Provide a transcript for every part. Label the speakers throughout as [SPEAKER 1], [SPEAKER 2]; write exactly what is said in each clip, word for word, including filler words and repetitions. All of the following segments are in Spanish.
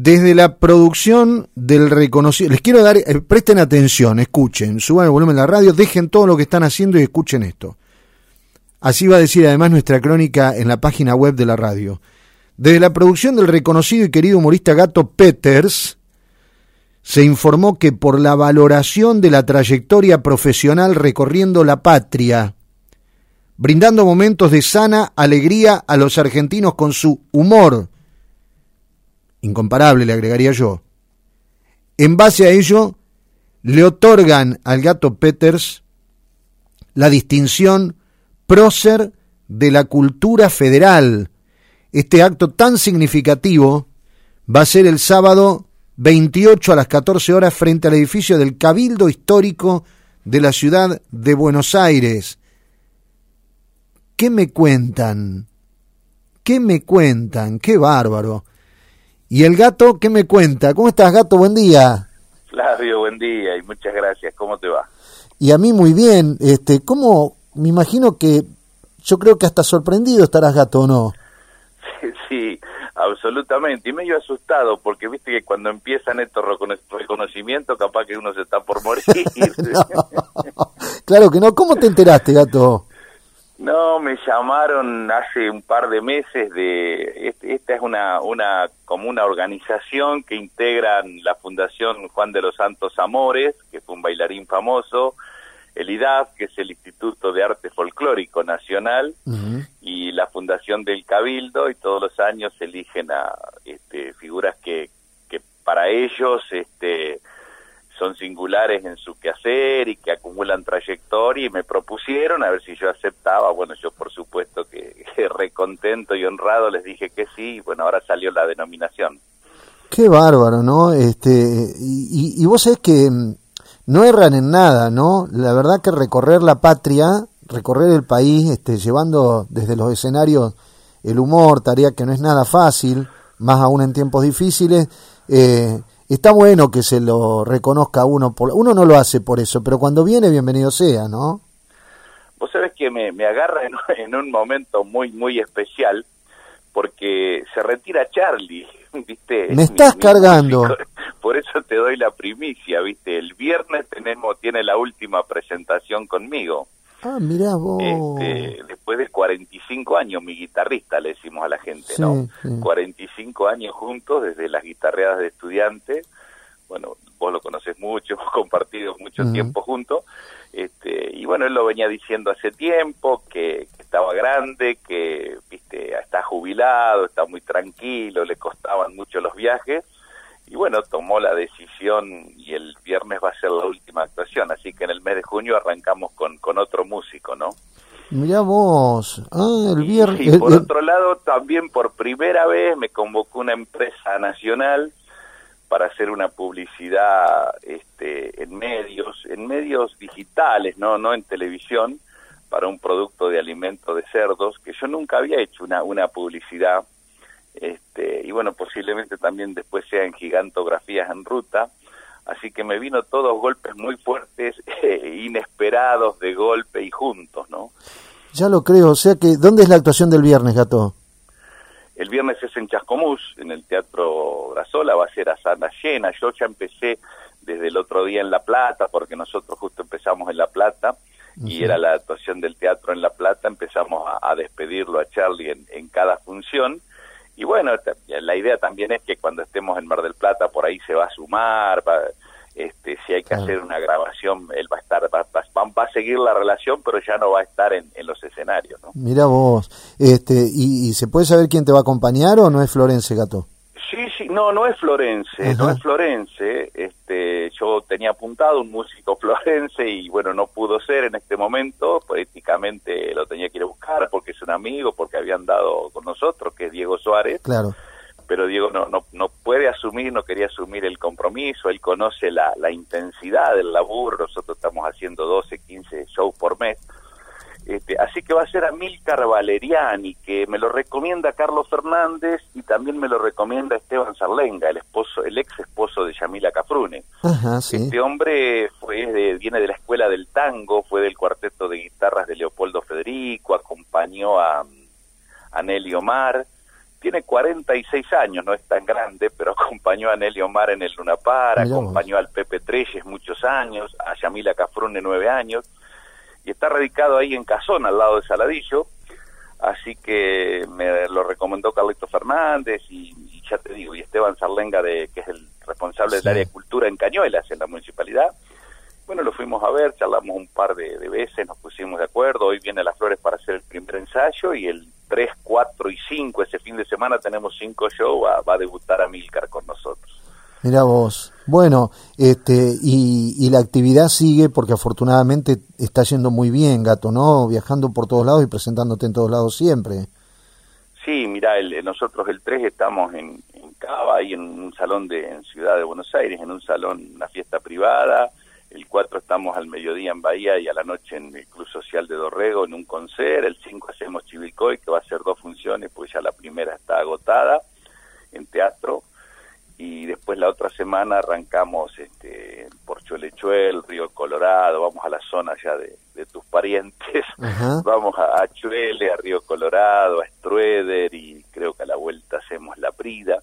[SPEAKER 1] desde la producción del reconocido, les quiero dar, eh, presten atención, escuchen, suban el volumen de la radio, dejen todo lo que están haciendo y escuchen esto. Así va a decir además nuestra crónica en la página web de la radio. Desde la producción del reconocido y querido humorista Gato Peters, se informó que por la valoración de la trayectoria profesional recorriendo la patria, brindando momentos de sana alegría a los argentinos con su humor, incomparable le agregaría yo, en base a ello le otorgan al Gato Peters la distinción Prócer de la Cultura Federal. Este acto tan significativo va a ser el sábado veintiocho a las catorce horas frente al edificio del Cabildo Histórico de la ciudad de Buenos Aires. ¿Qué me cuentan? ¿Qué me cuentan? ¡Qué bárbaro! ¿Y el Gato qué me cuenta? ¿Cómo estás, Gato? Buen día.
[SPEAKER 2] Flavio, buen día y muchas gracias. ¿Cómo te va?
[SPEAKER 1] Y a mí muy bien. Este, ¿cómo? Me imagino que, yo creo que hasta sorprendido estarás, Gato, ¿o no?
[SPEAKER 2] Sí, sí, absolutamente. Y medio asustado, porque viste que cuando empiezan estos reconocimientos, capaz que uno se está por morir.
[SPEAKER 1] No, claro que no. ¿Cómo te enteraste, Gato?
[SPEAKER 2] No, me llamaron hace un par de meses de, esta es una, una, como una organización que integran la Fundación Juan de los Santos Amores, que fue un bailarín famoso, el I D A F, que es el Instituto de Arte Folclórico Nacional, uh-huh. y la Fundación del Cabildo, y todos los años eligen a este, figuras que, que para ellos este, son singulares en su quehacer y que acumulan trayectoria, y me propusieron a ver si yo aceptaba. Bueno, yo por supuesto que, que recontento y honrado les dije que sí, y bueno, ahora salió la denominación.
[SPEAKER 1] Qué bárbaro, ¿no? Este, y, y, y vos sabés que no erran en nada, ¿no? La verdad que recorrer la patria, recorrer el país, este, llevando desde los escenarios el humor, tarea que no es nada fácil, más aún en tiempos difíciles, eh, está bueno que se lo reconozca a uno, por, uno no lo hace por eso, pero cuando viene, bienvenido sea, ¿no?
[SPEAKER 2] Vos sabés que me, me agarra en, en un momento muy, muy especial, porque se retira Charlie, ¿viste?
[SPEAKER 1] Me estás mi, cargando.
[SPEAKER 2] Mi por eso te doy la primicia, ¿viste? El viernes tenemos tiene la última presentación conmigo.
[SPEAKER 1] Ah, mirá vos.
[SPEAKER 2] Este, después de cuarenta y cinco años, mi guitarrista, le decimos a la gente,
[SPEAKER 1] sí,
[SPEAKER 2] ¿no?
[SPEAKER 1] Sí.
[SPEAKER 2] cuarenta y cinco años juntos, desde las guitarreadas de estudiante. Bueno, vos lo conocés mucho, hemos compartido mucho uh-huh. tiempo juntos. Este, y bueno, él lo venía diciendo hace tiempo, que, que estaba grande, que viste está jubilado, está muy tranquilo, le costaban mucho los viajes, y bueno, tomó la decisión y el viernes va a ser la última actuación, así que en el mes de junio arrancamos con, con otro músico, ¿no?
[SPEAKER 1] Mirá vos, ah, el viernes...
[SPEAKER 2] Y, y por el... otro lado, también por primera vez me convocó una empresa nacional para hacer una publicidad este, en medios, en medios digitales, no no en televisión, para un producto de alimento de cerdos, que yo nunca había hecho una una publicidad, este y bueno, posiblemente también después sea en Gigantografías en Ruta, así que me vino todos golpes muy fuertes, eh, inesperados, de golpe y juntos, ¿no?
[SPEAKER 1] Ya lo creo, o sea que, ¿dónde es la actuación del viernes, Gato?
[SPEAKER 2] El viernes es en Chascomús, en el Teatro Grasola, va a ser a sala llena. Yo ya empecé desde el otro día en La Plata, porque nosotros justo empezamos en La Plata, uh-huh. y era la actuación del teatro en La Plata, empezamos a, a despedirlo a Charlie en, en cada función. Y bueno, la idea también es que cuando estemos en Mar del Plata, por ahí se va a sumar, va, este, si hay que claro. hacer una grabación, él va a estar, va, va, va a seguir la relación, pero ya no va a estar en, en los escenarios, ¿no?
[SPEAKER 1] Mirá vos, este, y, y ¿se puede saber quién te va a acompañar o no es Florence, Gato?
[SPEAKER 2] Sí, sí, no, no es Florence, Ajá. no es Florence, este, yo tenía apuntado un músico Florence y bueno, no pudo ser en este momento, políticamente lo tenía que ir a buscar porque es un amigo, porque había andado con nosotros, que es Diego Suárez.
[SPEAKER 1] Claro.
[SPEAKER 2] Pero Diego no, no no puede asumir, no quería asumir el compromiso, él conoce la, la intensidad del laburo, nosotros estamos haciendo doce, quince shows por mes, este, así que va a ser Amílcar Valeriani, que me lo recomienda Carlos Fernández y también me lo recomienda Esteban Sarlenga, el esposo, el ex esposo de Yamila Cafrune.
[SPEAKER 1] Ajá, sí.
[SPEAKER 2] Este hombre fue de, viene de la escuela del tango, fue del cuarteto de guitarras de Leopoldo Federico, acompañó a, a Nelly Omar. tiene cuarenta y seis años, no es tan grande, pero acompañó a Nelly Omar en el Luna Par, acompañó al Pepe Treyes muchos años, a Yamila Cafrune nueve años, y está radicado ahí en Cazón, al lado de Saladillo, así que me lo recomendó Carlito Fernández, y, y ya te digo, y Esteban Sarlenga, de, que es el responsable sí. del área de cultura en Cañuelas, en la municipalidad. Bueno, lo fuimos a ver, charlamos un par de, de veces, nos pusimos de acuerdo, hoy viene Las Flores para hacer el primer ensayo, y el tres, cuatro y cinco, ese fin de semana tenemos cinco shows, va, va a debutar Amílcar con nosotros.
[SPEAKER 1] Mirá vos, bueno, este y, y la actividad sigue porque afortunadamente está yendo muy bien, Gato, ¿no? Viajando por todos lados y presentándote en todos lados siempre.
[SPEAKER 2] Sí, mirá, el, nosotros el tres estamos en, en Cava, ahí en un salón de en Ciudad de Buenos Aires, en un salón, una fiesta privada. El cuatro estamos al mediodía en Bahía y a la noche en el Club Social de Dorrego en un concert. El cinco hacemos Chivilcoy, que va a ser dos funciones, pues ya la primera está agotada en teatro. Y después la otra semana arrancamos este, por Cholechuel, Río Colorado, vamos a la zona ya de, de tus parientes. Uh-huh. Vamos a, a Chuele, a Río Colorado, a Strueder, y creo que a la vuelta hacemos La Prida.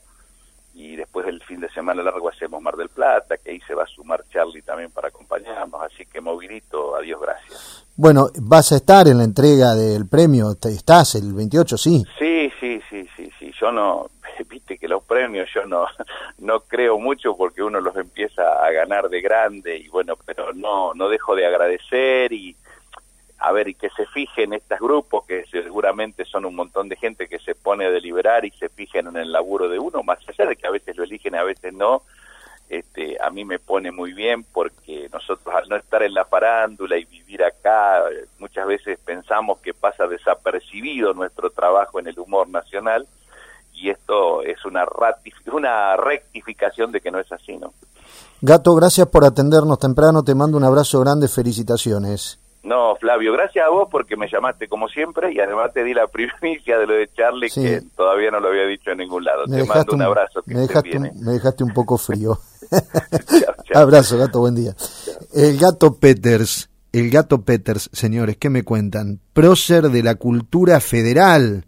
[SPEAKER 2] Y después del fin de semana largo hacemos Mar del Plata, que ahí se va a sumar Charlie también para acompañarnos, así que movilito, adiós, gracias.
[SPEAKER 1] Bueno, ¿vas a estar en la entrega del premio? ¿Estás el veintiocho, sí?
[SPEAKER 2] Sí, sí, sí, sí, sí, yo no, viste que los premios yo no, no creo mucho porque uno los empieza a ganar de grande y bueno, pero no, no dejo de agradecer y a ver, y que se fijen estos grupos, que seguramente son un montón de gente que se pone a deliberar y se fijen en el laburo de uno, más allá de que a veces lo eligen y a veces no, este, a mí me pone muy bien porque nosotros al no estar en la farándula y vivir acá, muchas veces pensamos que pasa desapercibido nuestro trabajo en el humor nacional y esto es una, ratif- una rectificación de que no es así, ¿no?
[SPEAKER 1] Gato, gracias por atendernos temprano, te mando un abrazo grande, felicitaciones.
[SPEAKER 2] No, Flavio, gracias a vos porque me llamaste como siempre y además te di la primicia de lo de Charlie sí. que todavía no lo había dicho en ningún lado. Me te mando un abrazo. Que
[SPEAKER 1] me, dejaste un, me dejaste un poco frío.
[SPEAKER 2] chao, chao.
[SPEAKER 1] Abrazo, Gato, buen día. Chao. El Gato Peters, el Gato Peters, señores, ¿qué me cuentan? Prócer de la cultura federal.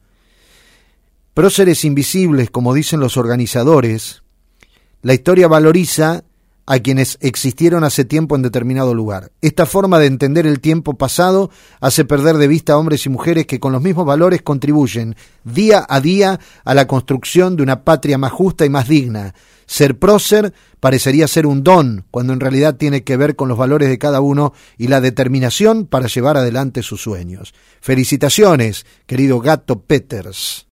[SPEAKER 1] Próceres invisibles, como dicen los organizadores. La historia valoriza a quienes existieron hace tiempo en determinado lugar. Esta forma de entender el tiempo pasado hace perder de vista a hombres y mujeres que con los mismos valores contribuyen día a día a la construcción de una patria más justa y más digna. Ser prócer parecería ser un don, cuando en realidad tiene que ver con los valores de cada uno y la determinación para llevar adelante sus sueños. Felicitaciones, querido Gato Peters.